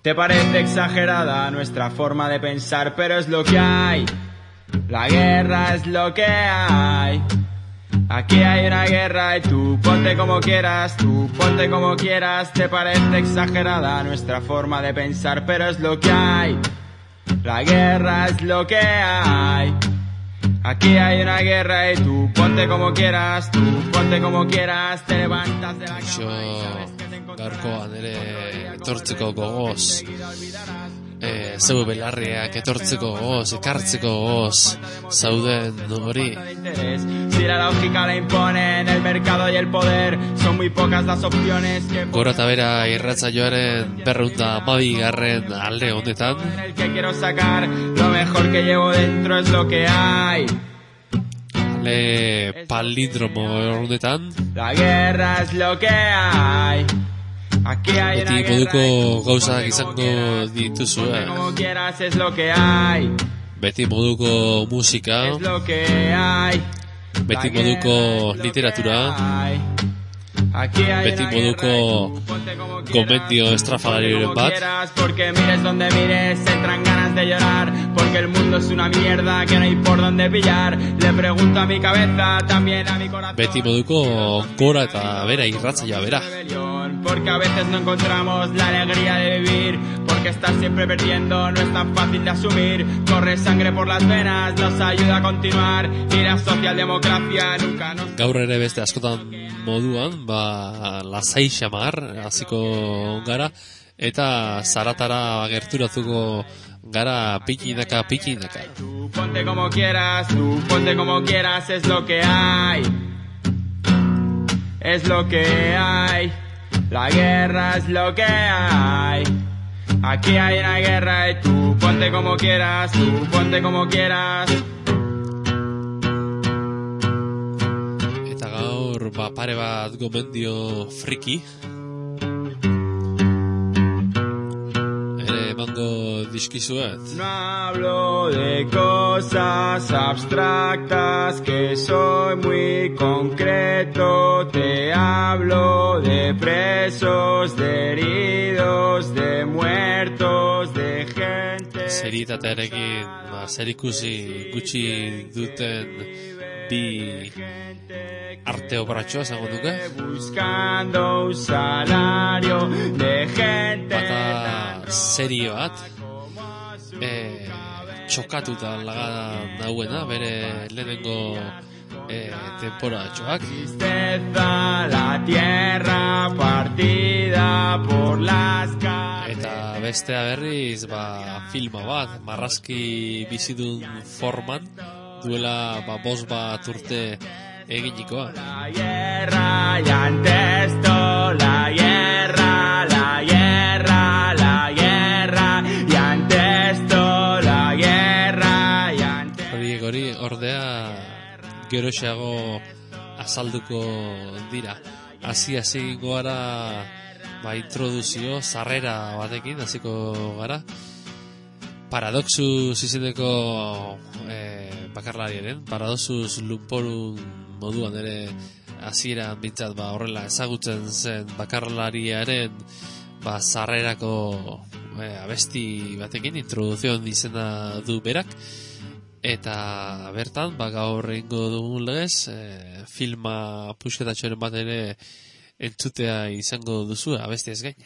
Te parece exagerada nuestra forma de pensar, pero es lo que hay. La guerra es lo que hay. Aquí hay una guerra y tú ponte como quieras, tú ponte como quieras. Te parece exagerada nuestra forma de pensar, pero es lo que hay. La guerra es lo que hay. Aquí hay una guerra y tú ponte como quieras, tú ponte como quieras. Te levantas de la cama y sabes que te encontrarás. Gaurkoan ere etortzeko gogoz, zeu belarriak etortzeko gogoz, ekartzeko gogoz, zauden hori. Si la lógica la imponen el mercado y el poder, son muy pocas las opciones que... Gora eta bera irratsaioaren 212. alde honetan. El que quiero sacar, lo mejor que llevo dentro es lo que hay. Ale palindromo honetan. La guerra es lo que hay. Aquí hay una Beti guerra. moduko gauzak izango dituzu, Como quieras es lo que hay. Beti moduko musika, Es lo que hay. beti moduko literatura, Aquí hay beti una moduko guerra y tú ponte como quieras, gomendio estrafalariren como bat. quieras, porque mires donde mires, entran ganas de llorar, porque el mundo es una mierda que no hay por dónde pillar. Le pregunto a mi cabeza, también a mi corazón. Beti moduko gora eta bera irratsaioa bera. Porque a veces no encontramos la alegría de vivir, porque estar siempre perdiendo no es tan fácil de asumir. Corre sangre por las venas, nos ayuda a continuar, y la socialdemocracia nunca nos... Gaur ere beste askotan moduan, lasai xamar hasiko gara, eta zaratara gerturatuko gara pikinaka. Tú ponte como quieras, es lo que hay. Es lo que hay. La guerra es lo que hay. Aquí hay una guerra y tú ponte como quieras, tú ponte como quieras. Eta gaur pare bat gomendio friki ere emango dizkizuet. No hablo de cosas abstractas, que soy muy concreto. Te hablo de presos, de heridos, de muertos, de gente. Serietatearekin zerikusi gutxi duten bi arte operatxoa esango duke. Buscando un salario de gente. Bata serio bat txokatuta lagan dauena bere lehenengo temporatxoak. Tristeza, la tierra partida por las calles. Eta bestea berriz filma bat marrazki bizidun forman duela 5 bat urte eginikoa. La guerra y ante esto la guerra, la guerra, la guerra y ante esto la guerra y ante... Hori ordea geroxeago azalduko dira. Hasi goara introduzio sarrera batekin hasiko gara. Paradoxus izeneko bakarlariaren, Paradoxus Lumporum moduan ere hasieran bintzat horrela ezagutzen zen bakarlariaren sarrerako abesti batekin introduzion izena du berak. Eta bertan, gaur egingo dugun legez, filma pusketatxoren bat ere entzutea izango duzu, abesti ez gain.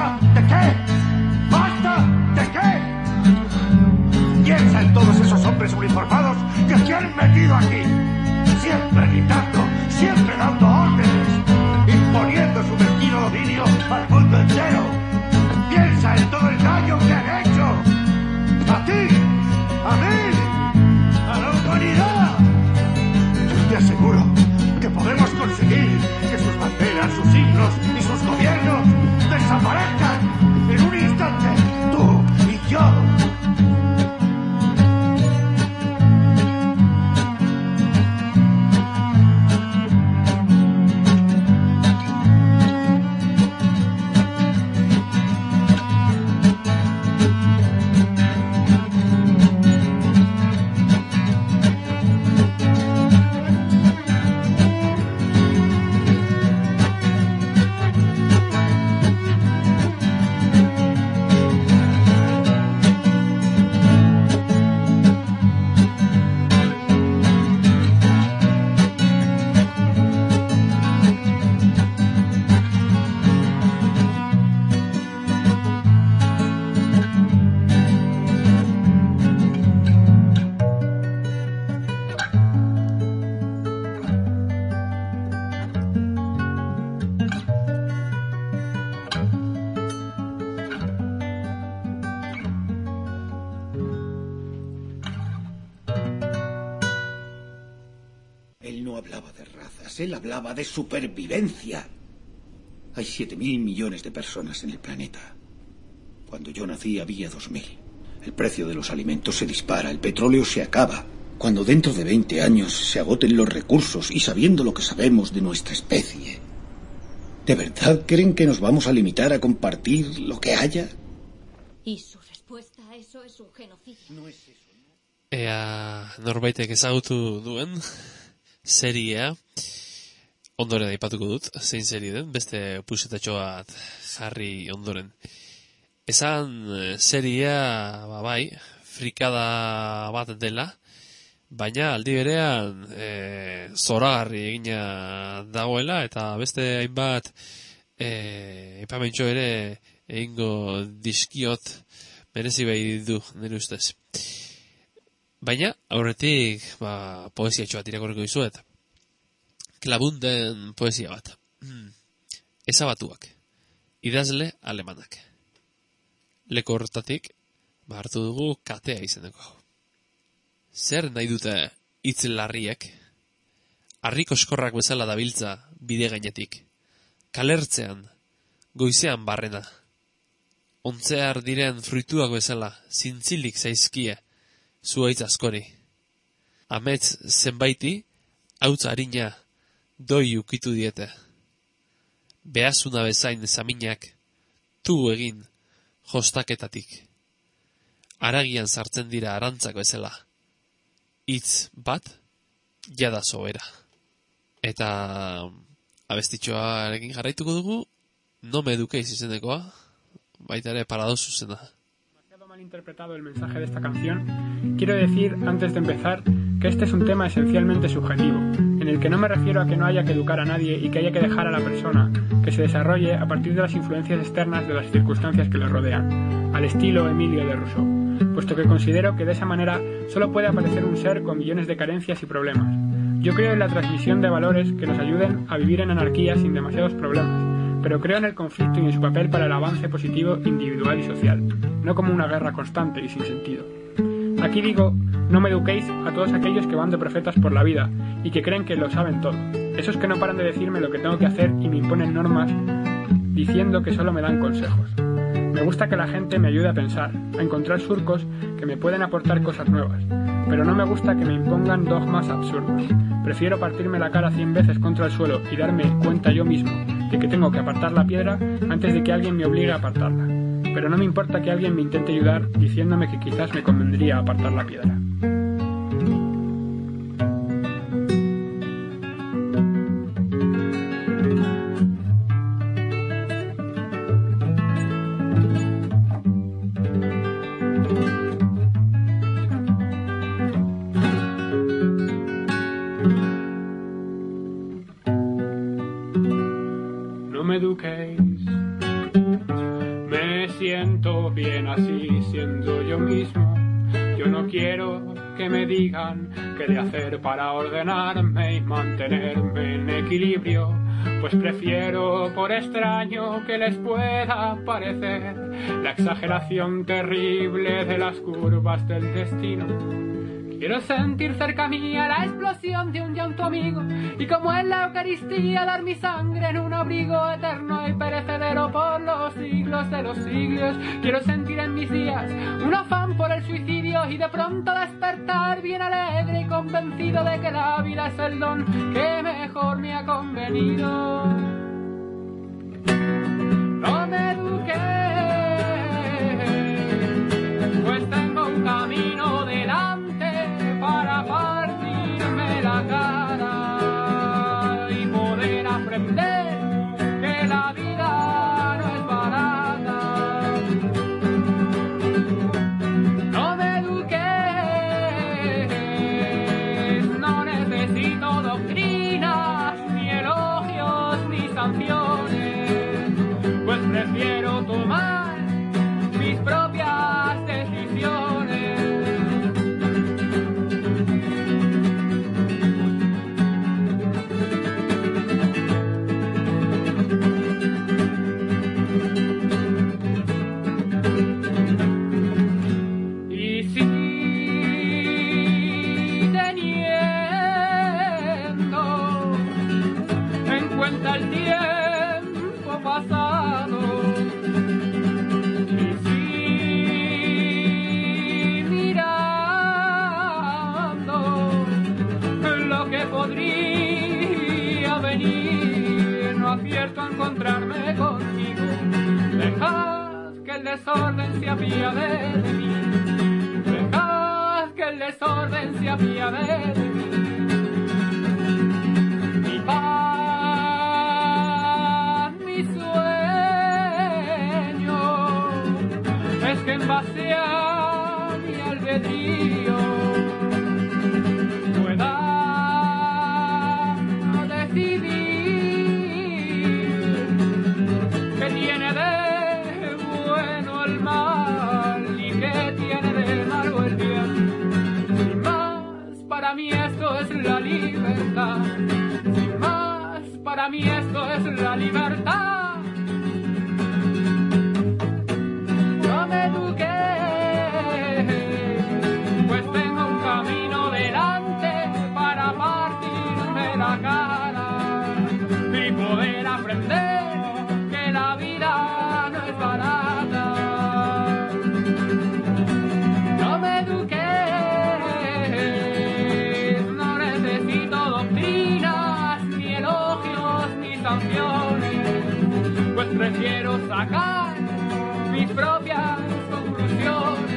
¿Basta? ¿De qué? ¿Basta? ¿De qué? Piensa en todos esos hombres uniformados que se han metido aquí. Siempre gritando, siempre dando órdenes, imponiendo su mezquino dominio al mundo entero. Piensa en todo el daño que han hecho. A ti, a mí, a la humanidad. Te aseguro que podemos conseguir que sus banderas, sus signos y sus gobiernos desaparezcan en un instante, tú y yo. Él hablaba de supervivencia. Hay 7.000 millones de personas en el planeta. Cuando yo nací había 2.000. El precio de los alimentos se dispara, el petróleo se acaba. Cuando dentro de 20 años se agoten los recursos y sabiendo lo que sabemos de nuestra especie, ¿de verdad creen que nos vamos a limitar a compartir lo que haya? Y su respuesta a eso es un genocidio. No es eso, ¿no? Ea norbaitek ezagutu duen seria ondoren aipatuko dut, zein serie den, beste pusetatxo bat jarri ondoren. Esan seria, bai, frikada bat dela, baina aldi berean zoragarri egina dagoela, eta beste hainbat aipamentxo ere egingo dizkiot merezi behi du, nire ustez. Baina, aurretik, poesiatxo bat irakorriko dizuet. Klabunden poesia bat. Ezabatuak. Idazle alemanak. Leko horretatik, hartu dugu katea izeneko. Zer nahi dute hitz larriek? Harriko eskorrak bezala dabiltza bide gainetik. Kalertzean, goizean barrena. Ontzear diren fruituak bezala, zintzilik zaizkie, zuaitz askori. Amets zenbaiti, hautz harina, doi ukitu diete. Behazuna bezain zaminak, tu egin, jostaketatik. Aragian sartzen dira arantzak bezala. Hitz bat, jada sobera. Eta abestitxoarekin jarraituko dugu, no me eduquéis izenekoa, baita ere paradosu zena. Interpretado el mensaje de esta canción, quiero decir, antes de empezar, que este es un tema esencialmente subjetivo, en el que no me refiero a que no haya que educar a nadie y que haya que dejar a la persona que se desarrolle a partir de las influencias externas de las circunstancias que le rodean, al estilo Emilio de Rousseau, puesto que considero que de esa manera solo puede aparecer un ser con millones de carencias y problemas. Yo creo en la transmisión de valores que nos ayuden a vivir en anarquía sin demasiados problemas, pero creo en el conflicto y en su papel para el avance positivo individual y social, no como una guerra constante y sin sentido. Aquí digo, no me eduquéis a todos aquellos que van de profetas por la vida y que creen que lo saben todo, esos que no paran de decirme lo que tengo que hacer y me imponen normas diciendo que solo me dan consejos. Me gusta que la gente me ayude a pensar, a encontrar surcos que me pueden aportar cosas nuevas, pero no me gusta que me impongan dogmas absurdos. Prefiero partirme la cara 100 veces contra el suelo y darme cuenta yo mismo de que tengo que apartar la piedra antes de que alguien me obligue a apartarla. Pero no me importa que alguien me intente ayudar diciéndome que quizás me convendría apartar la piedra. siento bien así siendo yo mismo. Yo no quiero que me digan qué de hacer para ordenarme y mantenerme en equilibrio, pues prefiero, por extraño que les pueda parecer, la exageración terrible de las curvas del destino. Quiero sentir cerca mía la explosión de un llanto amigo y como en la Eucaristía dar mi sangre en un abrigo eterno y perecedero por los siglos de los siglos. Quiero sentir en mis días un afán por el suicidio y de pronto despertar bien alegre y convencido de que la vida es el don que mejor me ha convenido. No me eduqué, pues tengo un camino delante para partirme la cara y poder aprender que la vida no es barata. No me eduqué, no necesito doctrinas, ni elogios, ni sanciones, pues prefiero tomar mis propias decisiones. El tiempo pasado y si mirando lo que podría venir, no acierto a encontrarme contigo. Dejad que el desorden se apiade de mí, dejad que el desorden se apiade de mí. Mi paz, es que en base a mi albedrío pueda decidir qué tiene de bueno el mal y qué tiene de malo el bien. Sin más, para mí esto es la libertad. Sin más, para mí esto es la libertad. Me eduqué, pues tengo un camino delante para partirme la cara y poder aprender que la vida no es barata. No me eduqué, no necesito doctrinas, ni elogios, ni sanciones, pues prefiero sacar mis propias conclusiones.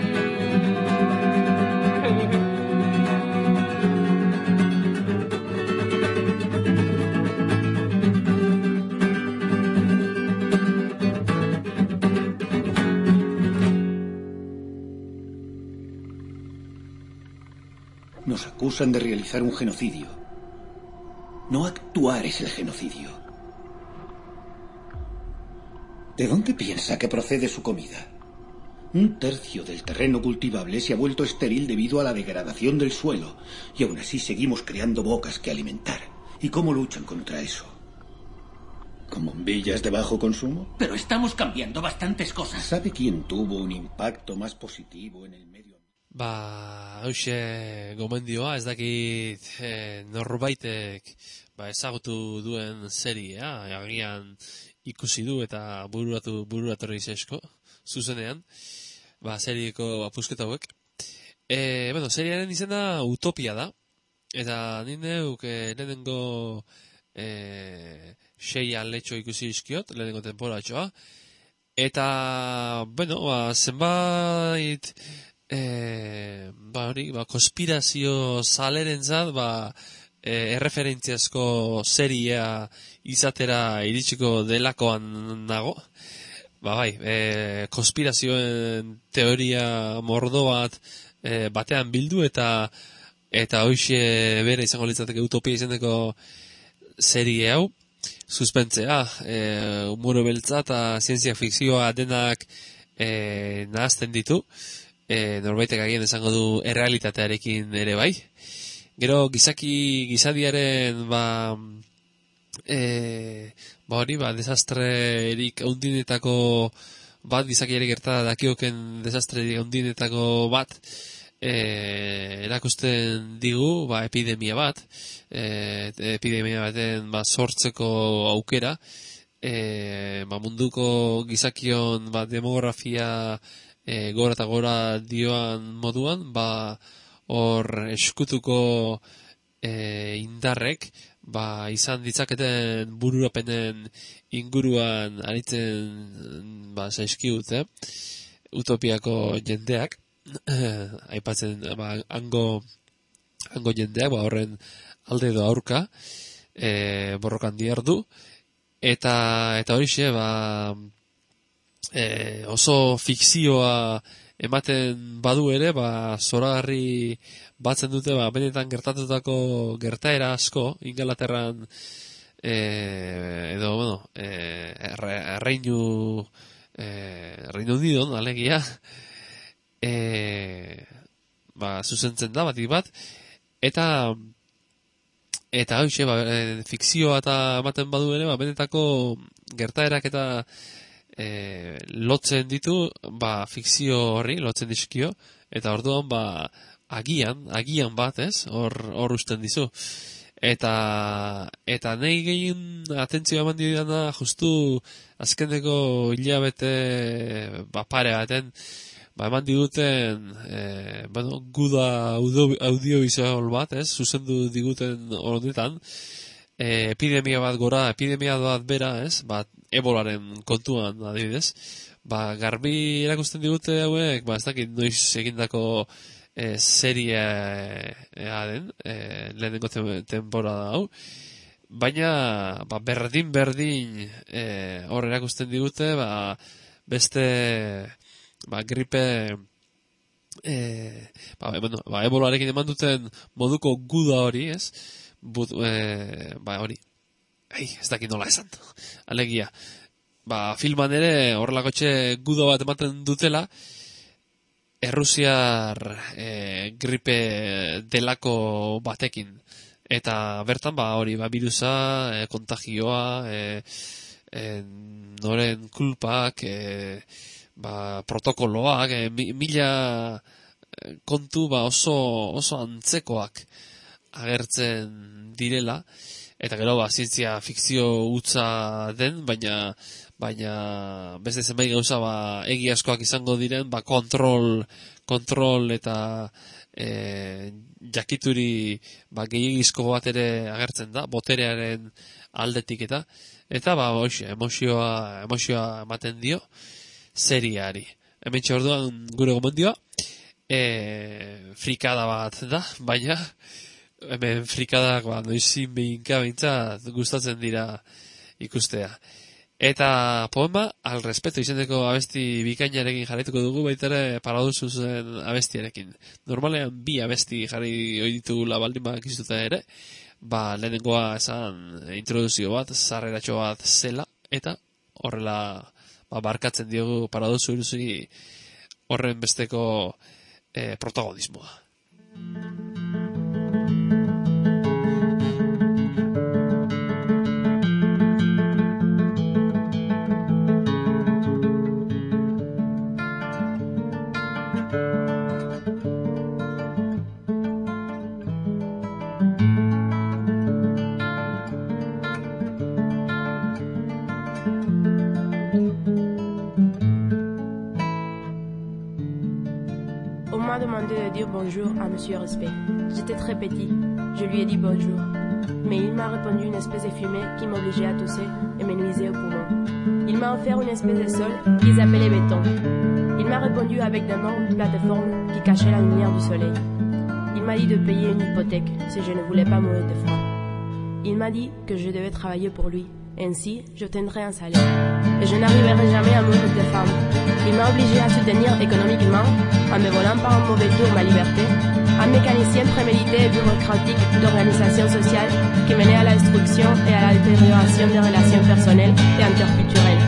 Nos acusan de realizar un genocidio. No actuar es el genocidio. ¿De dónde piensa que procede su comida? Un tercio del terreno cultivable se ha vuelto estéril debido a la degradación del suelo, y aún así seguimos creando bocas que alimentar. ¿Y cómo luchan contra eso? ¿Con bombillas de bajo consumo? Pero estamos cambiando bastantes cosas. ¿Sabe quién tuvo un impacto más positivo en el medio ambiente? Hauxe gomendioa, ez dakit norbaitek ezagutu duen seria, agian ikusi du eta bururatorri zesko, zuzenean, serieko apusketa hauek. Seriaren izena Utopia da, eta nineuk lehenengo 6 aletxo ikusi izkiot, lehenengo temporatxoa, eta, zenbait konspirazio zalerentzat, erreferentziazko seria izatera iritsiko delakoan nago. Konspirazioen teoria mordo bat batean bildu eta hoxe bere izango litzateke Utopia izeneko serie hau. Suspentzea, humoro beltza eta zientzia fikzioa denak nahazten ditu, norbaitek agian esango du errealitatearekin ere bai. Gero gizadiaren desastrerik handinetako bat, gizakiari gerta dakioken desastrerik handinetako bat, erakusten digu, epidemia bat, epidemia baten sortzeko aukera, munduko gizakion demografia gora eta gora dioan moduan, hor eskutuko indarrek izan ditzaketen bururapenen inguruan aritzen zaizkigute utopiako jendeak, aipatzen hango jendeak horren alde edo aurka borrokan diardu, eta horixe oso fikzioa ematen badu ere, zoragarri batzen dute, benetan gertatutako gertaera asko, Ingalaterran edo, Reino Unidon, alegia, zuzentzen da batik bat, eta hoxe, fikzioa eta ematen badu ere, benetako gertaerak eta lotzen ditu, fikzio horri, lotzen dizkio, eta orduan, agian bat, ez, hor usten dizu. Eta nahi gehien atentzioa eman didana, justu azkeneko hilabete pare baten, eman diguten, guda audiovisual bat, ez, zuzendu diguten honetan, epidemia bat gora, epidemia bat bera, ez, ebolaren kontuan adibidez, garbi erakusten digute hauek, ez dakit noiz egindako seria den, lehenengo temporada hau, baina berdin hor erakusten digute, beste gripe ebolarekin eman duten moduko guda hori, ez, hori, ez dakit nola esan, alegia, filman ere horrelakotxe guda bat ematen dutela, Errusiar gripe delako batekin. Eta bertan, hori, virusa, kontagioa, noren kulpak, protokoloak, mila kontu oso antzekoak agertzen direla, eta gero zientzia fikzio hutsa den, baina beste zenbait gauza egiazkoak izango diren, kontrol eta jakituri gehiagizko bat ere agertzen da, boterearen aldetik eta hoxe, emozioa ematen dio seriari. Hemen orduan gure gomendioa, frikada bat da, baina hemen frikadak noizin behinka behintzat gustatzen dira ikustea. Eta poema, al respeto izeneko abesti bikainarekin jarraituko dugu, baita ere Paradoxusen abestiarekin. Normalean bi abesti jarri ohi ditugula baldin bakizuta ere, lehenengoa esan introduzio bat, sarreratxo bat zela, eta horrela barkatzen diogu Paradoxusi horren besteko protagonismoa. Bonjour à Monsieur Respect. J'étais très petit. Je lui ai dit bonjour. Mais il m'a répondu une espèce de fumée qui m'obligeait à tousser et me nuisait au poumon. Il m'a offert une espèce de sol qu'ils appelaient béton. Il m'a répondu avec d'énormes plateformes qui cachaient la lumière du soleil. Il m'a dit de payer une hypothèque si je ne voulais pas mourir de froid. Il m'a dit que je devais travailler pour lui. Ainsi, j'obtiendrai un salaire. Et je n'arriverai jamais à mourir de faim. Il m'a obligé à soutenir économiquement, en me volant par un mauvais tour ma liberté, un mécanicien prémédité et bureaucratique d'organisation sociale qui menait à la destruction et à la détérioration des relations personnelles et interculturelles.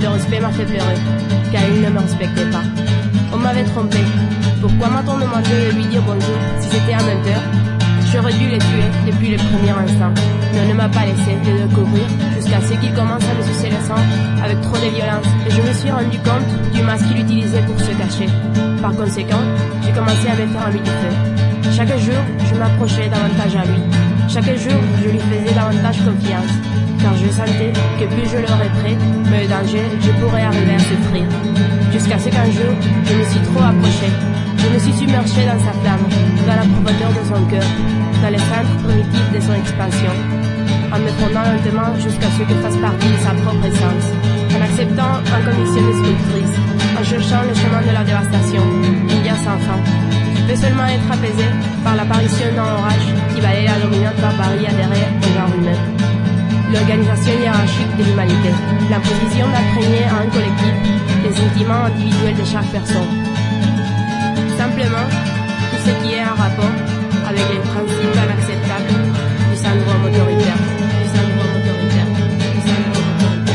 Le respect m'a fait pleurer, car il ne me respectait pas. On m'avait trompé. Pourquoi m'a-t-on demandé de lui dire bonjour si c'était un menteur? J'aurais dû les tuer depuis le premier instant, mais on ne m'a pas laissé les découvrir jusqu'à ce qu'il commence à me sucer le sang avec trop de violence, et je me suis rendu compte du masque qu'il utilisait pour se cacher. Par conséquent, j'ai commencé à me faire ami du feu. Chaque jour, je m'approchais davantage à lui. Chaque jour, je lui faisais davantage confiance, car je sentais que plus je l'aurais près, mais le danger, je pourrais arriver à souffrir. Jusqu'à ce qu'un jour, je me suis trop approché. Je me suis submergé dans sa flamme, dans la profondeur de son cœur, dans les centres primitifs de son expansion, en me fondant lentement jusqu'à ce que fasse partie de sa propre essence, en acceptant en condition destructrice, en cherchant le chemin de la dévastation, il y a sans fin. Je peux seulement être apaisé par l'apparition d'un orage qui valait la dominante barbarie adhérée au genre humain. L'organisation hiérarchique de l'humanité, l'imposition d'imprégner à un collectif les sentiments individuels de chaque personne. Simplement, tout ce qui est en rapport avec les principes inacceptables du syndrome autoritaire, du syndrome autoritaire, du syndrome autoritaire.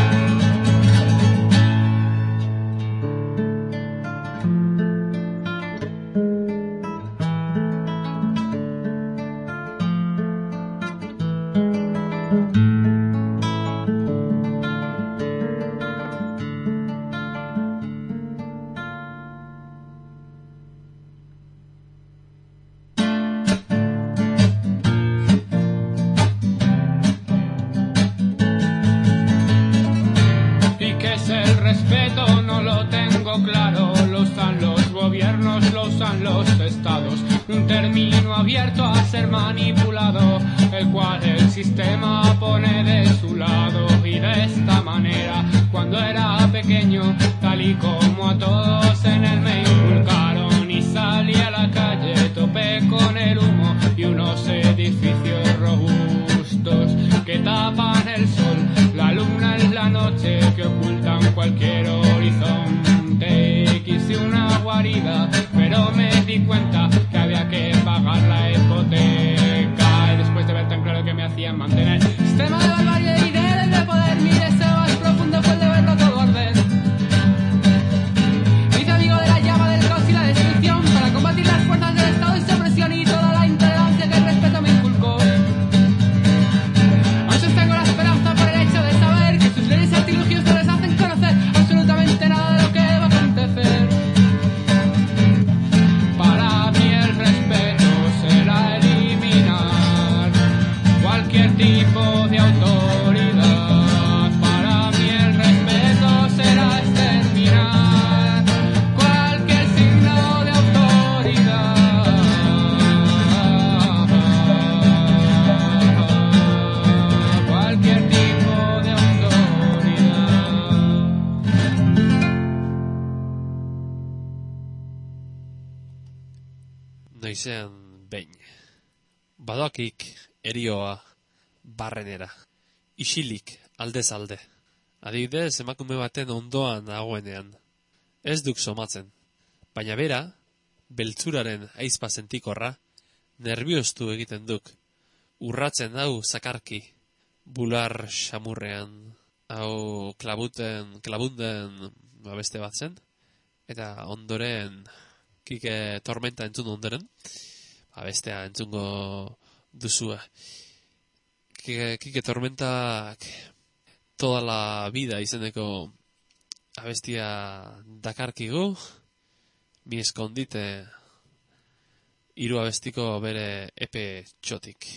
Noizean behin. Badakik erioa barrenera. Isilik aldez alde. Adibidez, emakume baten ondoan nagoenean. Ez duk somatzen. Baina bera, beltzuraren aizpa sentikorra, nerbioztu egiten duk. Urratzen hau zakarki, bular xamurrean, hau klabunden beste bat zen, eta ondoren Kike Tormenta entzun ondoren, bestea entzungo duzua. Kike Tormentak toda la vida izeneko abestia dakarkigu, mi escondite hiru abestiko bere epe txotik.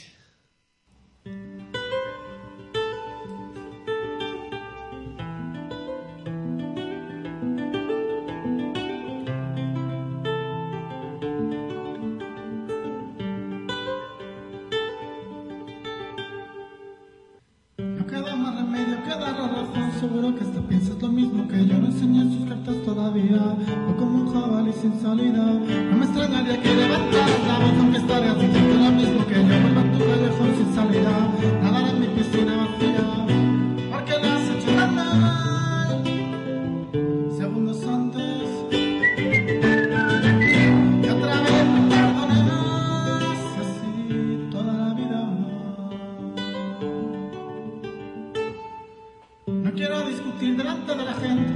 Seguro que hasta piensas lo mismo que yo, no enseñé sus cartas todavía, o como un jabalí sin salida. No me extrañaría que levantaras la voz, aunque estarías diciendo lo mismo que yo. Vuelva a tu callejón sin salida, nadar en mi piscina vacía, porque le has hecho tan mal segundos antes, y otra vez me perdonas, y así toda la vida. No quiero discutir delante de la gente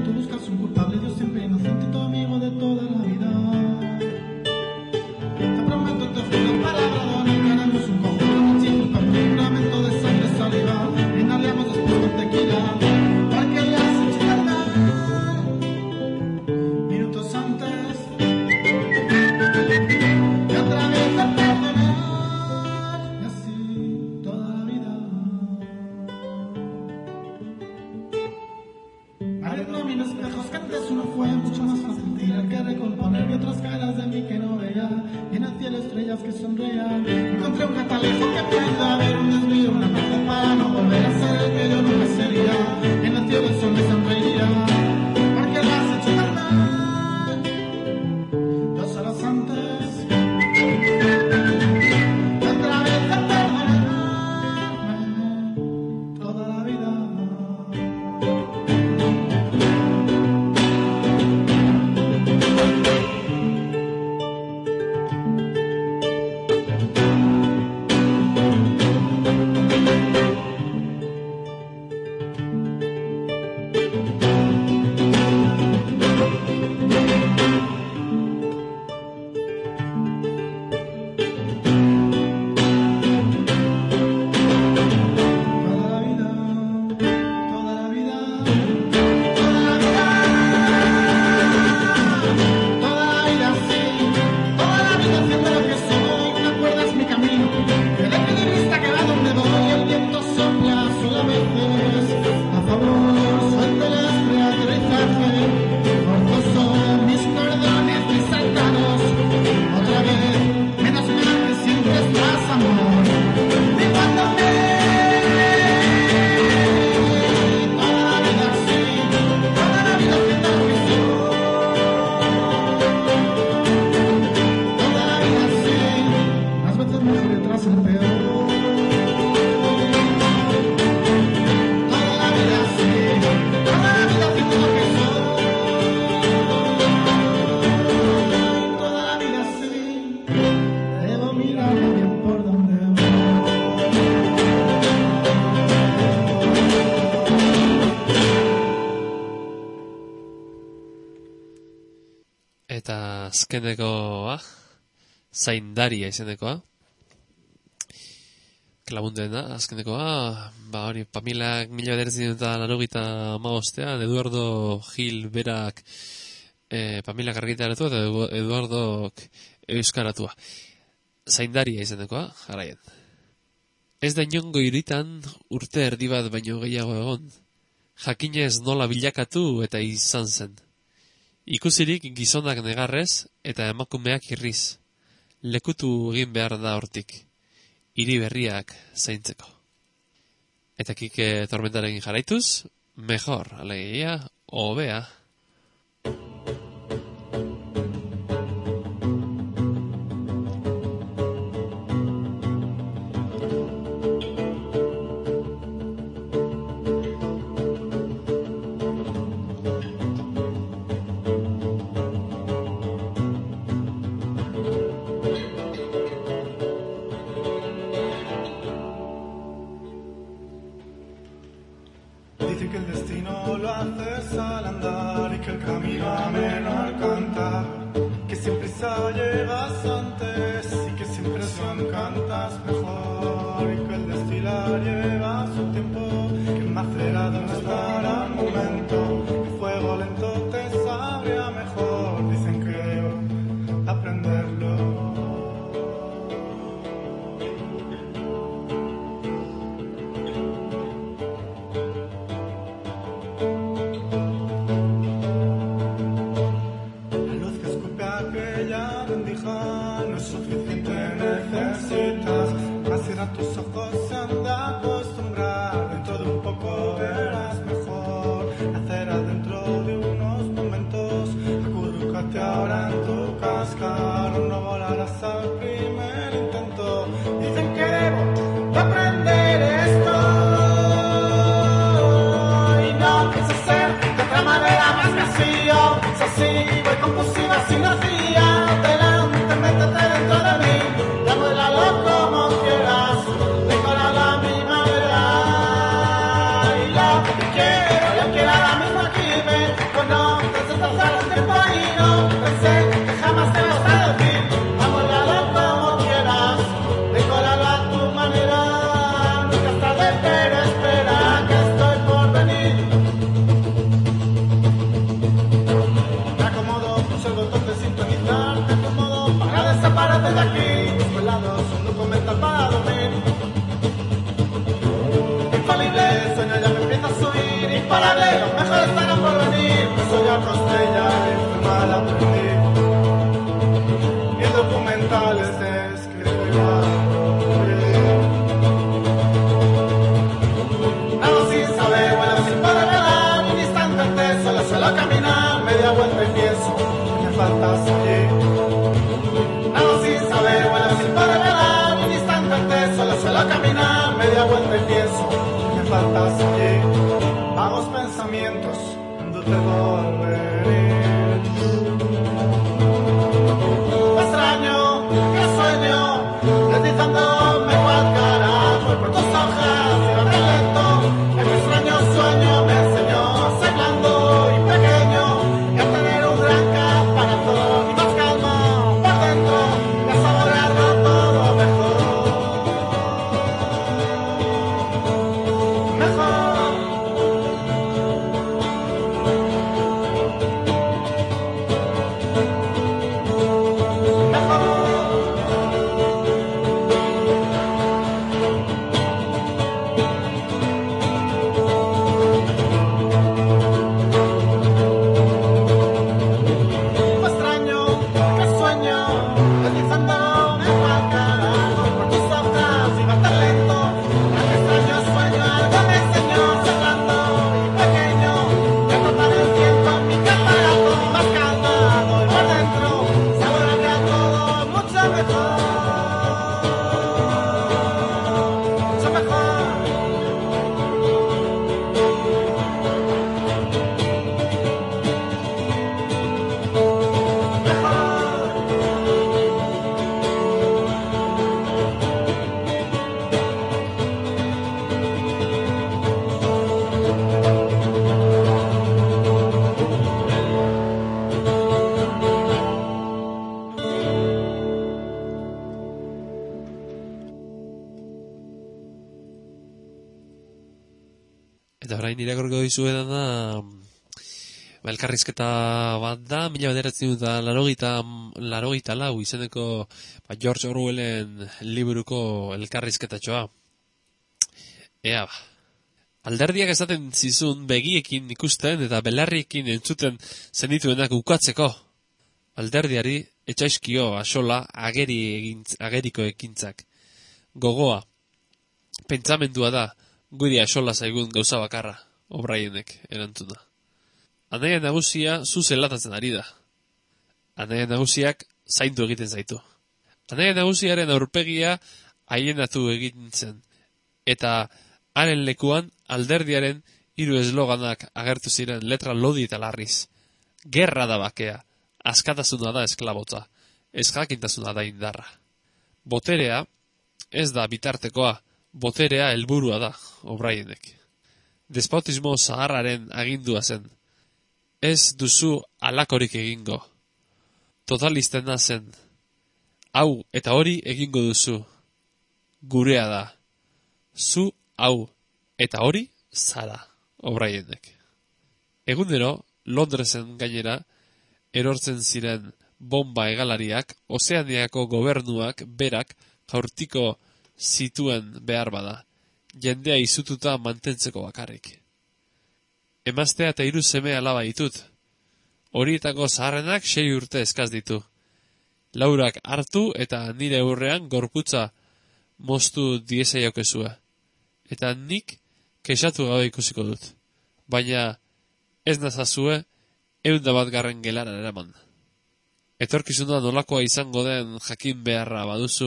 eso no fue mucho más fácil tirar que recomponer y otras caras de mí que no veía. Y en el cielo estrellas que sonreían. Encontré un catalejo que pueda ver un desvío, una parte para no volver a ser el que yo nunca sería. Y en el cielo el sol me sonreía. Porque lo has hecho tan mal. 2 horas antes. Y otra vez a perdonarme toda la vida. Eta azkenekoa, zaindaria izenekoa. Klabunduena, azkenekoa, hori, Pamilak 1985 Eduardo Gil berak Pamilak argitaratu eta Eduardok euskaratua. Zaindaria izenekoa, jarraien. Ez da inongo hiritan urte erdi bat baino gehiago egon. Jakinez nola bilakatu eta izan zen. Ikusirik gizonak negarrez eta emakumeak irriz. Lekutu egin behar da hortik. Hiri berriak zaintzeko. Eta Kike Tormentarekin jarraituz, mejor, alegia, hobea. Dice que el destino lo haces al andar y que el camino ameno al cantar, que sin prisa llegas antes y que sin presión cantas mejor, y que el destilar lleva su tiempo, que macerado no estará al momento, que fuego lento te sabría mejor. Dicen que aprenderlo. No es suficiente, necesitas hacer tus ojos se han de acostumbrar. Dentro de un poco verás mejor. Nacer adentro de unos momentos. Acurrúcate ahora en tu cascar. No volarás al primer intento. Dicen que debo de aprender esto y no pienso ser de otra manera más vacío. Es así, voy compulsiva sin energía. Métete dentro de mí, dámelo como quieras, decora la misma verdad. Y lo que quiero ahora mismo aquí, ven, cuando te sientas al tiempo y no pensé que jamás te vas a decir, dámelo como quieras, decóralo a tu manera. Nunca es tarde, pero espera que estoy por venir. Me acomodo, pulso el botón de sintonizar. vuelta y pienso que me faltas allí. Nado sin saber, vuelo sin poder volar, un instante antes solo suelo caminar, media vuelta y pienso que me faltas allí. Vagos pensamientos de te volver. Extraño, que sueño, deslizándome cual carajo por tus hojas y va tan lento. En mi extraño sueño me enseñó a ser blando y pequeño y a tener un gran caparazón y más calma por dentro y a saborearlo todo mejor. Eta orain irakorko dizuena da elkarrizketa bat da, 1984 izeneko George Orwellen liburuko elkarrizketatxoa. Ea ba. Alderdiak esaten zizun begiekin ikusten eta belarriekin entzuten zenituenak ukatzeko. Alderdiari etxaizkio axola ageriko ekintzak. Gogoa. Pentsamendua da. Guri axola zaigun gauza bakarra, O'Brienek erantzuna. Anaia nagusia zu zelatatzen ari da. Anaia nagusiak zaindu egiten zaitu. Anaia nagusiaren aurpegia haienatu egin zen. Eta haren lekuan alderdiaren 3 esloganak agertu ziren letra lodi eta larriz. Gerra da bakea, askatasuna da esklabotza, ezjakintasuna da indarra. Boterea ez da bitartekoa, boterea helburua da, O'Brienek. Despotismo zaharraren agindua zen. Ez duzu alakorik egingo. Totalistena zen. Hau eta hori egingo duzu. Gurea da. Zu hau eta hori zara, O'Brienek. Egunero, Londresen gainera, erortzen ziren bomba hegalariak, Ozeaniako gobernuak berak jaurtiko zituen behar bada, jendea izututa mantentzeko bakarrik. Emaztea eta 3 seme alaba ditut. Horietako zaharrenak 6 urte eskaz ditu. Laurak hartu eta nire aurrean gorputza moztu diesaiokezue. Eta nik kexatu gabe ikusiko dut. Baina ez nazazue 101 gelara eraman. Etorkizuna nolakoa izango den jakin beharra baduzu,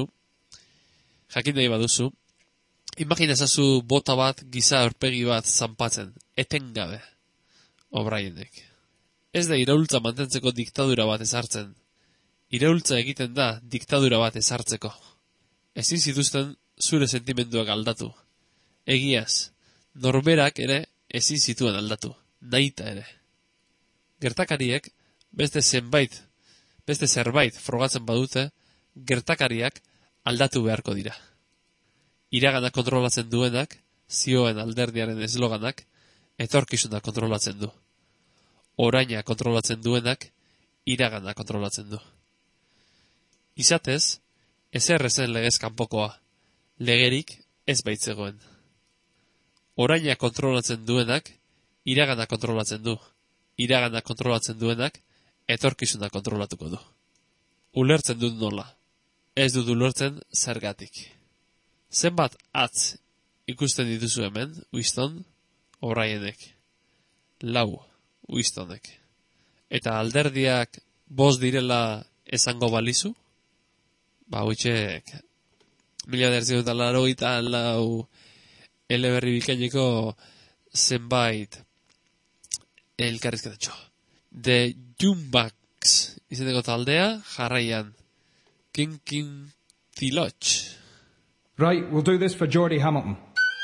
jakin nahi baduzu, imaginazazu bota bat, giza aurpegi bat zanpatzen, etengabe, O'Brienek. Ez da iraultza mantentzeko diktadura bat ezartzen. Iraultza egiten da diktadura bat ezartzeko. Ezin zituzten zure sentimenduak aldatu. Egiaz, norberak ere ezin zituen aldatu, nahita ere. Gertakariek beste zerbait frogatzen badute, gertakariak aldatu beharko dira. Iragana kontrolatzen duenak, zioen alderdiaren esloganak, etorkizuna kontrolatzen du. Oraina kontrolatzen duenak, iragana kontrolatzen du. Izatez, ezer ezen legez kanpokoa, legerik ez baitzegoen. Oraina kontrolatzen duenak, iragana kontrolatzen du. Iragana kontrolatzen duenak, etorkizuna kontrolatuko du. Ulertzen dut nola. Ez dut ulertzen zergatik. Zenbat atz ikusten dituzu hemen, Winston, O'Brienek. 4, Winstonek. eta alderdiak 5 direla esango balizu, hoitxek 1984 eleberri bikaineko zenbait elkarrizketatxo. The Jumbucks izeneko taldea, jarraian Kinkin Tiloch. Right, we'll do this for Geordie Hamilton.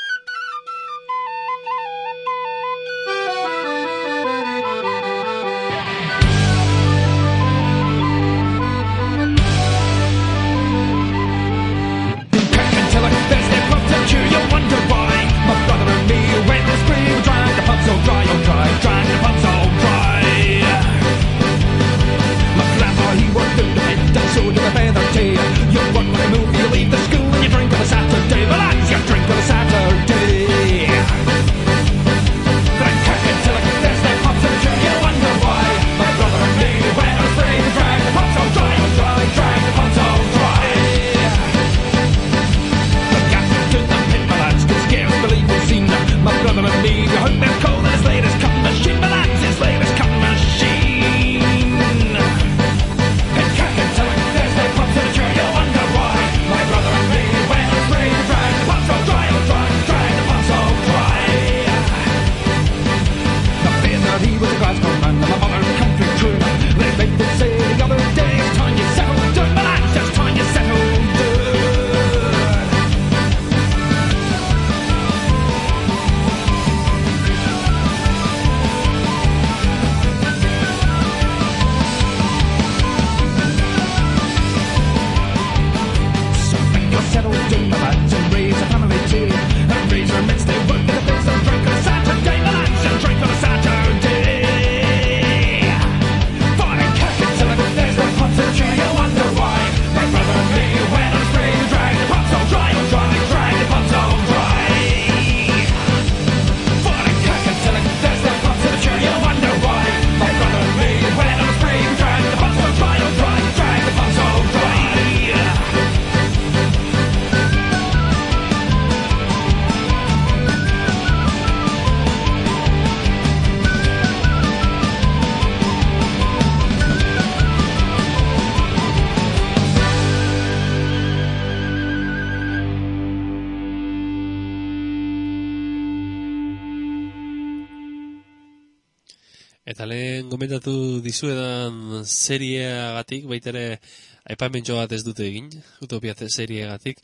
Eta lehen gomentatu dizuedan serieagatik, baitere aipamentxo bat ez dute egin, Utopia serieagatik,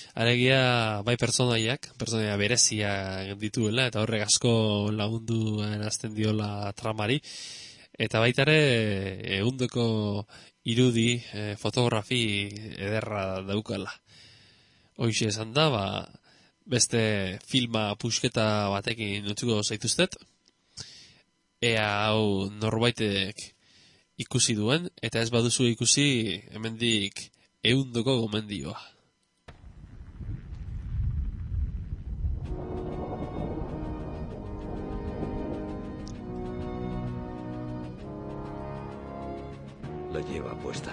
alegia bai pertsonaia berezia dituela, eta horrek asko lagundu erazten diola tramari, eta baitare ehundeko irudi, fotografi ederra daukala. Hoxe esan da, beste filma pusketa batekin utzuko zaituztet, ea hau norbaitek ikusi duen, eta ez baduzu ikusi hemendik 100ko gomendioa. La lleva puesta.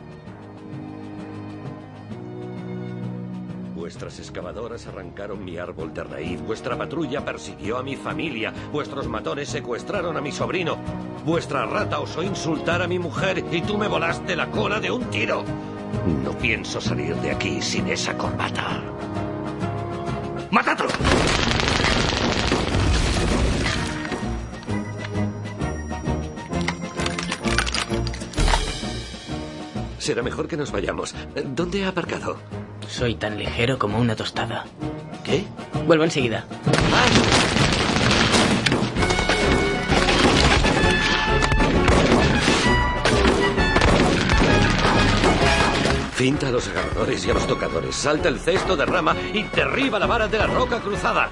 Vuestras excavadoras arrancaron mi árbol de raíz, vuestra patrulla persiguió a mi familia, vuestros matones secuestraron a mi sobrino, vuestra rata osó insultar a mi mujer y tú me volaste la cola de un tiro. No pienso salir de aquí sin esa corbata. ¡Matadlo! Será mejor que nos vayamos. ¿Dónde ha aparcado? Soy tan ligero como una tostada. ¿Qué? Vuelvo enseguida. Finta a los agarradores y a los tocadores. Salta el cesto de rama y derriba la vara de la roca cruzada.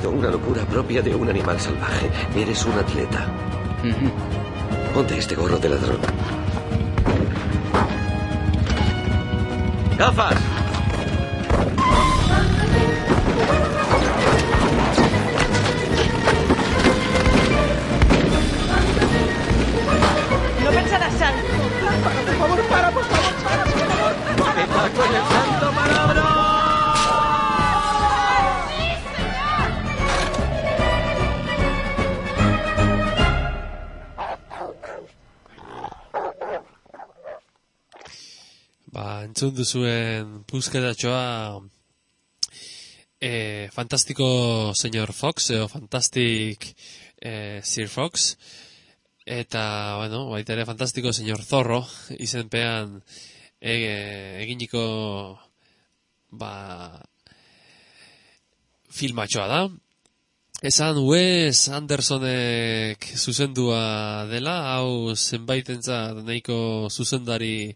tenido una locura propia de un animal salvaje. Eres un atleta. Ponte este gorro de ladrón. ¡Gafas! No pensarás, Sam. Por favor, para, por favor, para, por favor. ¡Está con el santo palabra! Entzun duzuen pusketatxoa Fantástico Señor Fox edo Fantastic Sir Fox eta, bueno, baita ere Fantástico Señor Zorro izenpean eginiko filmatxoa da. Esan Wes Andersonek zuzendua dela, hau zenbaitentzat nahiko zuzendari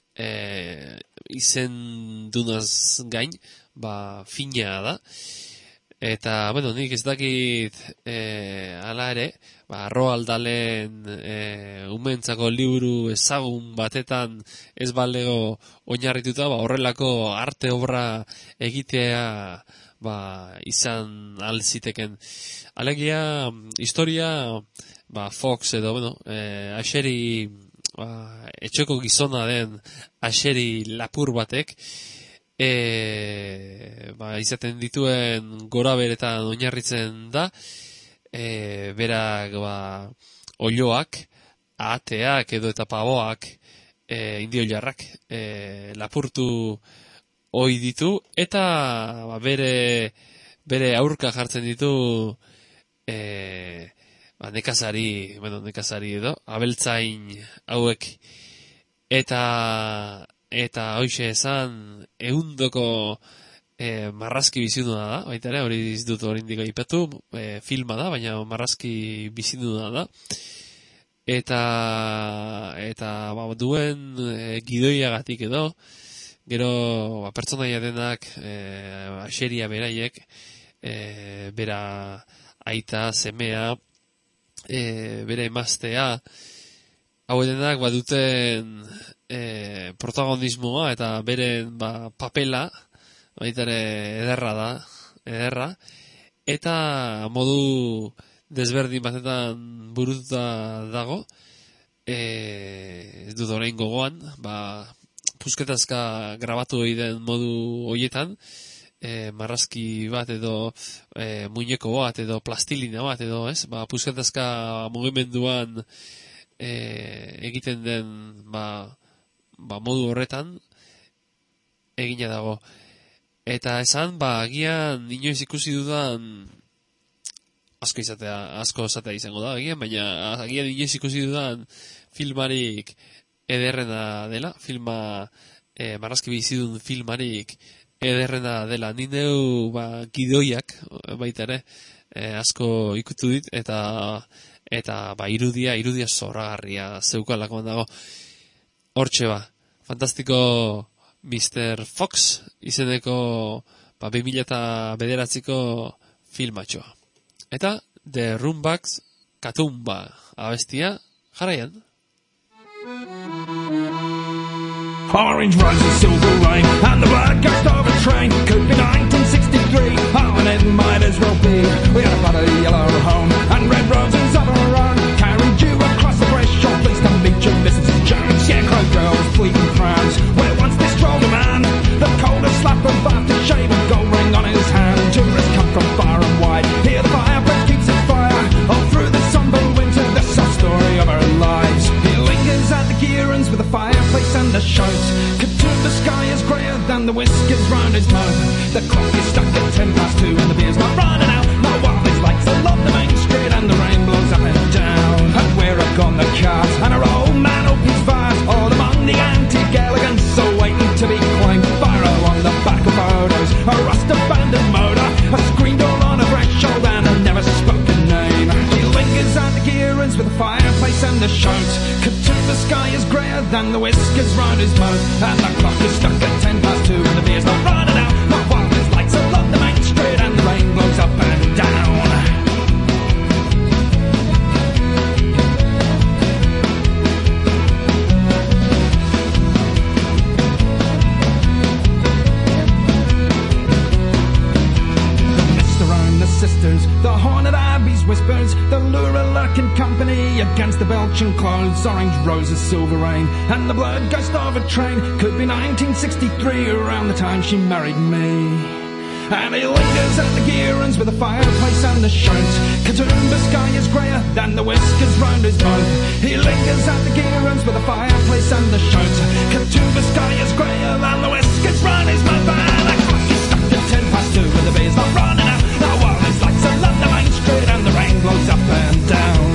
izendunaz gain, fina da. Eta, bueno, nik ez dakit hala ere, Roald Dahlen umentzako liburu ezagun batetan ez balego oinarrituta, horrelako arte obra egitea izan alziteken. Alegia, historia, Fox edo, bueno, Asheri, etxeko gizona den Asheri lapur batek, izaten dituen gora beretan oinarritzen da, berak oioak, ahateak edo eta pavoak, indioilarrak lapurtu ohi ditu, eta bere aurka jartzen ditu nekazari edo, abeltzain hauek, eta hoxe esan, 100 marrazki biziduna da, baita ere, hori ez dut oraindik aipatu, filma da, baina marrazki biziduna da, eta duen gidoiagatik edo, gero pertsonaia denak, Asheria beraiek, bera aita, semea, bere emaztea, hau denak baduten protagonismoa eta beren papela, baita ere ederra, eta modu desberdin batetan burututa dago, ez dut orain gogoan, pusketazka grabatu egiten modu hoietan, marrazki bat edo muñeko bat edo plastilina bat edo, ez? Pusketazka mugimenduan egiten den modu horretan egina dago. Eta esan, agian inoiz ikusi dudan asko esatea izango da, agian, baina agian inoiz ikusi dudan filmarik ederrena dela, marrazki bizidun filmarik ederrena dela. Ni neu gidoiak baita ere asko ikutu dit, eta irudia zoragarria zeukalakoan dago. Hortxe Fantastiko Mr. Fox izeneko 2009ko filmatxoa. Eta The Rumbacks Katumba abestia jarraian. Orange roses, silver rain, and the blood ghost of a train. Could be 1963, and it might as well be. We had a bloody yellow home, and red roses of our own. Carried you across the threshold, pleased to meet you, Mrs. Jones. Scarecrow girls, fleeting crowds, where once they strolled a man. The coldest slap of aftershave, a gold ring on his hand. Tourists come from far and wide, here the fireplace keeps its fire. All through the somber winter, the soft story of our lives. He lingers at the Gearans with a fireplace and a shout. The sky is greyer than the whiskers round his mouth. The clock is stuck at 2:10, and the beer's not running out. No wildest lights along the main street, and the rain blows up and down. And where have gone the cars, and our old man up his fires, all among the anti-Galligans, so waiting to be claimed. Fire along the back of photos, a rust-abandoned motor, a screen door on a threshold, and a never-spoken name. He lingers at the Gearans with a fireplace and a shout. The sky is greyer than the whiskers round his mouth, and the clock is stuck at 2:10, and the beer's not running out. No wildest lights along the main street, and the rain blows up and down. lurking company against the belching clouds, orange roses, silver rain, and the blood ghost of a train. Could be 1963, around the time she married me. And he lingers at the gear ends with a fireplace and a shirt. Katoomba's sky is greyer than the whiskers round his mouth. He lingers at the gear ends with a fireplace and a shirt. Katoomba's sky is greyer than the whiskers round his mouth. And the clock is stuck at 2:10 and the bay's not running out. The world is lights along the main street and the rain blows up and down.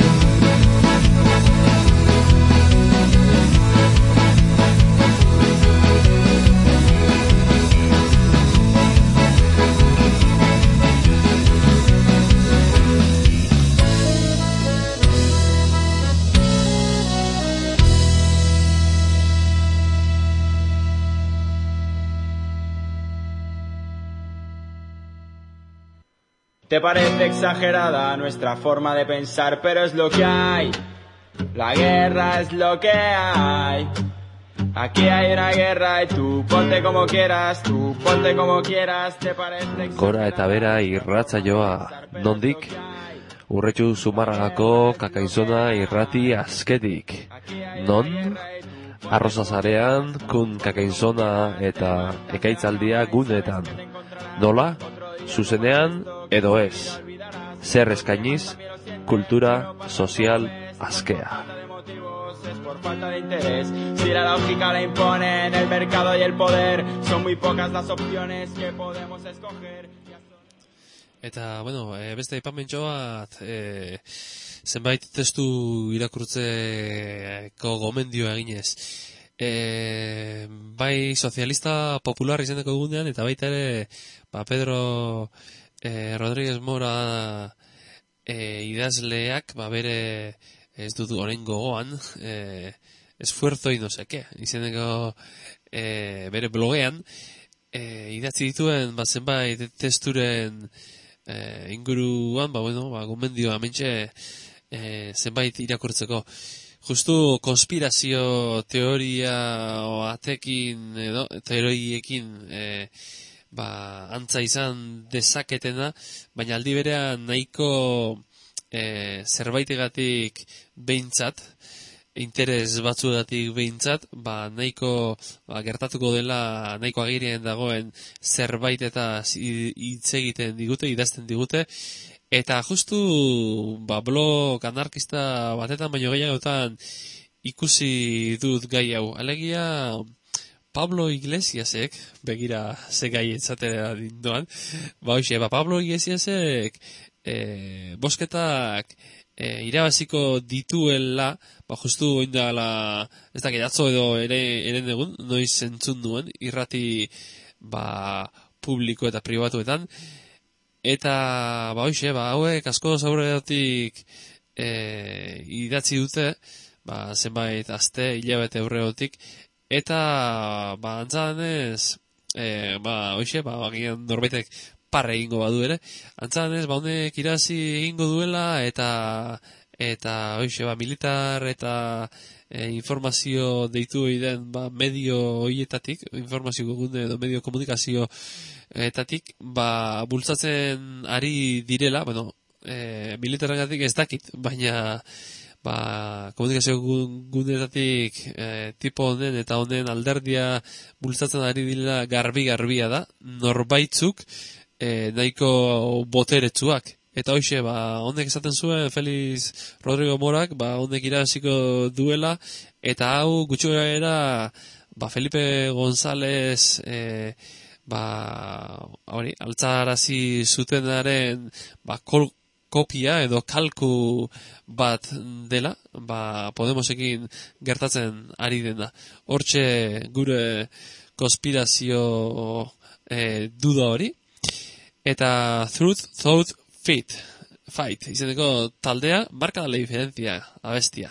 Te parece exagerada nuestra forma de pensar, pero es lo que hay. La guerra es lo que hay. Aquí hay una guerra y tú ponte como quieras, tú ponte como quieras. Te parece Gora eta bera irratsaioa, nondik? Urretxu Zumarragako Kakainzona irrati azketik. Non? Arrozazarean, kun Kakainzona eta ekaitzaldia gunetan. Nola? Zuzenean edo ez. Zer eskainiz, kultura sozial askea. Por falta de interés, si la lógica la imponen el mercado y el poder, son muy pocas las opciones que podemos escoger. Eta, bueno, beste aipamentxo bat, zenbait testu irakurtzeko gomendioa eginez. Bai sozialista popular izeneko egunean, eta baita ere, Pedro Rodríguez Mora idazleak, bere, ez dut orain gogoan, esfuerzo y no sé qué, izeneko bere blogean, idatzi dituen zenbait testuren inguruan, gomendioa mentxe zenbait irakurtzeko. Justu konspirazio teoria batekin edo teoriekin antza izan dezaketena, baina aldi berean nahiko zerbaitegatik behintzat, interes batzuegatik behintzat, nahiko gertatuko dela, nahiko agirien dagoen zerbait eta hitz egiten digute, idazten digute, eta justu blog anarkista batetan baino gehiagotan ikusi dut gai hau. Alegia Pablo Iglesiasek, begira ze gai etzatera dindoan, Pablo Iglesiasek bosketak irabaziko dituela, justu oindala, ez dakit atzo edo eren egun, noiz entzun duen, irrati publiko eta pribatuetan, eta hauek asko zaurretik idatzi dute, zenbait aste, hilabete aurretik, eta antzadanez, agian norbaitek parre egingo badu ere, antzadanez, honek irazi egingo duela, eta militar eta informazio deitu egiten medio hoietatik, informazio gune edo medio komunikazio etatik, bultzatzen ari direla, militaragatik ez dakit, baina komunikazio gunetatik tipo honen eta honen alderdia bultzatzen ari direla garbia da, norbaitzuk nahiko boteretsuak. Eta hoxe, honek esaten zuen Félix Rodrigo Morak, honek irabaziko duela, eta hau gutxuera Felipe González altzarazi zutenaren kopia edo kalku bat dela, Podemosekin gertatzen ari dena. Hortxe gure konspirazio duda hori, eta Truth, Thought, Fight, izeneko taldea, marca la diferencia, abestia.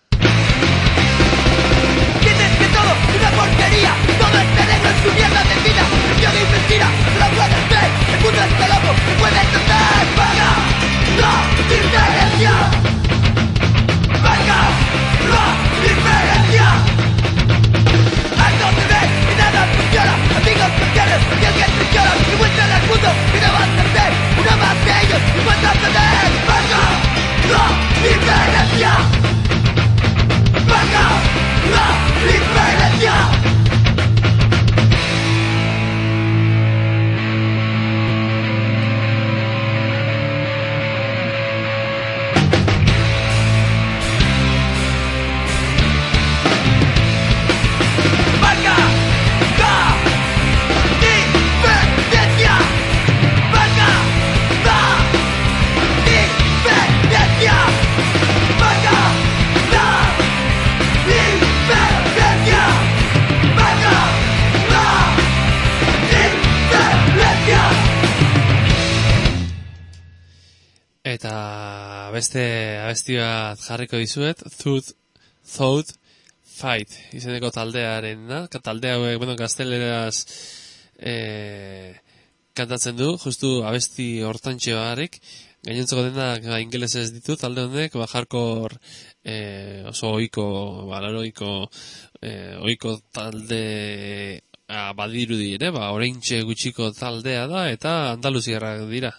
Dices que todo es una porquería, todo es veneno en su mierda de vida, presión y mentira, no lo puedes ver, el mundo es de loco, no puedes entender, marca la diferencia, marca la diferencia. Alto te ves y nada funciona, amigos que pierdes, y alguien te llora, y muestran al mundo que no vas a ser uno más de ellos, y vas a tener, marca la diferencia. diferencia. Marca la diferencia. Eta beste abesti bat jarriko dizuet, Thought Fight izeneko taldearen da. Talde hauek, gazteleraz kantatzen du, justu abesti hortantxe barik. Gainontzeko denak ingelesez ditu, talde honek, hardcore oso ohiko talde badirudi ere, oraintxe gutxiko taldea da, eta andaluziarrak dira.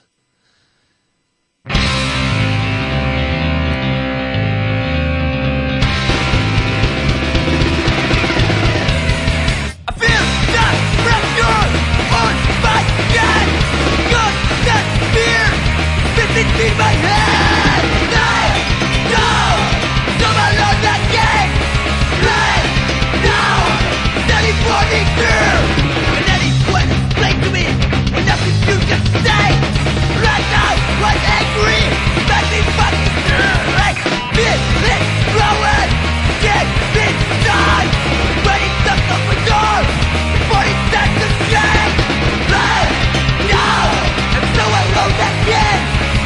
In my head, right now, I'm alone again, right now, teleporting through, and anyone explain to me, when nothing you can say, right now, I'm angry, let me fucking through, like, it's growing, get inside, waiting to open the door, before it starts to shake, right now, I'm so alone again.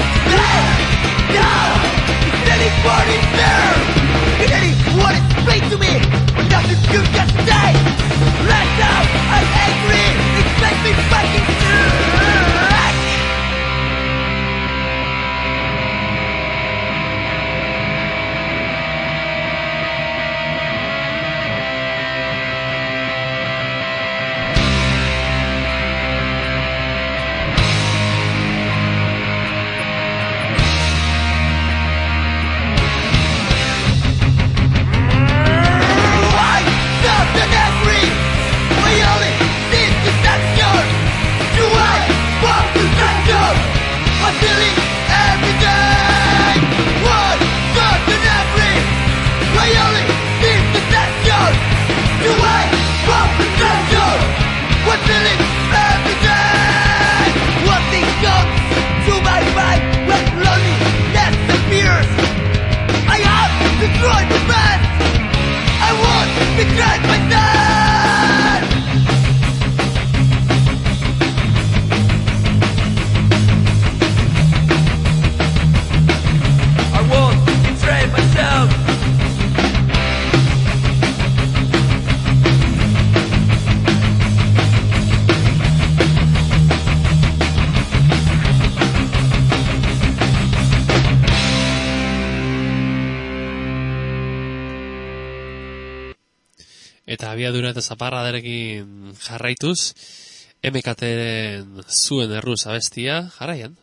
Now, is anybody there? Can anyone explain to me what nothing you can say? Right now, I'm angry. It makes me fucking sick. Eta abiadura eta zaparradarekin jarraituz, MKTren zuen erruz abestia, jarraian.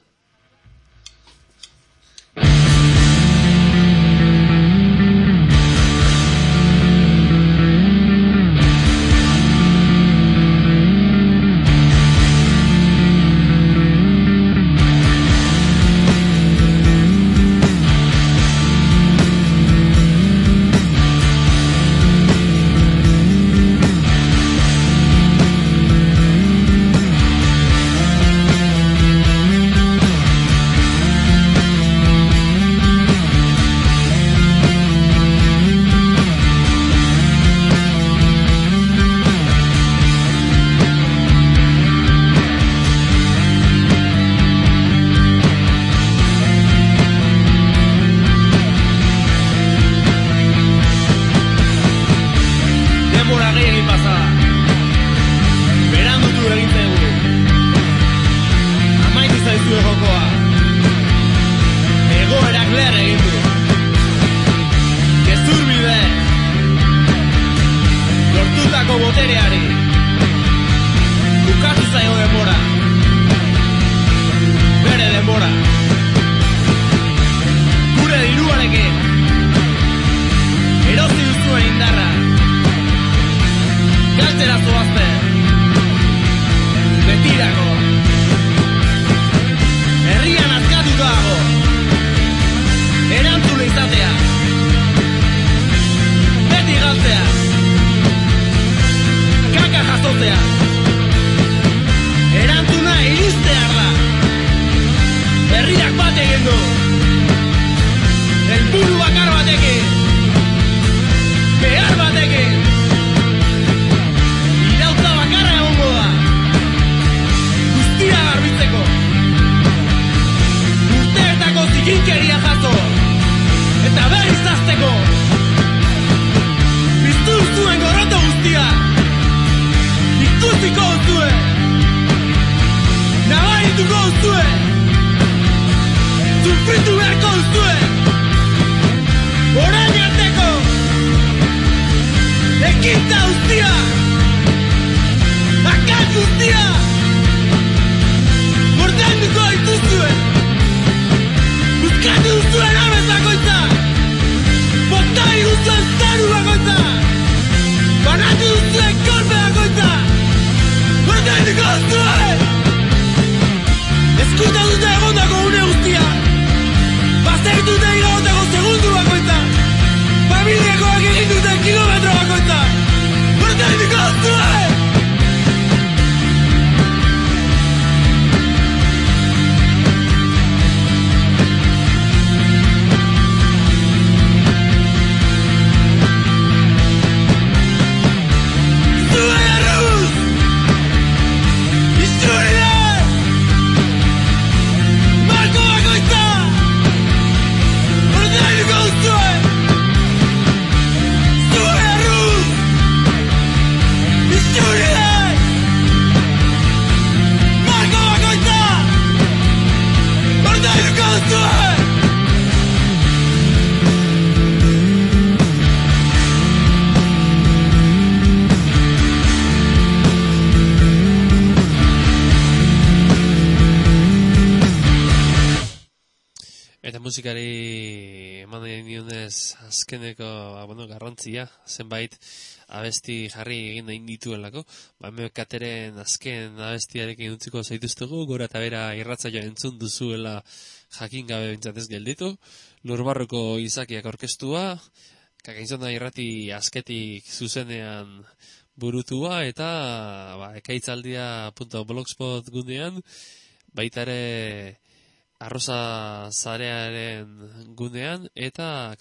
musikari eman nionez azkeneko garrantzia, zenbait abesti jarri egin nahi dituelako, Kateren azken abestiarekin utziko zaituztugu, gora eta bera irratzaioa entzun duzuela jakin gabe bintzatez gelditu, Lurbarroko Izakiak orkestua, Kakainzona irrati azketik zuzenean burutua, eta ekaitzaldia.blogspot gunean, baita ere Arroza Zarearen gunean, eta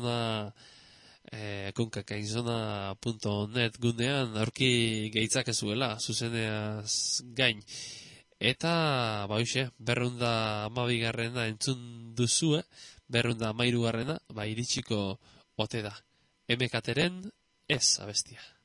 kakainzona.net gunean aurki geitzakezuela, zuzeneaz gain. Eta, 212. Entzun duzue, 213. Iritsiko ote da. Kateren ez abestia.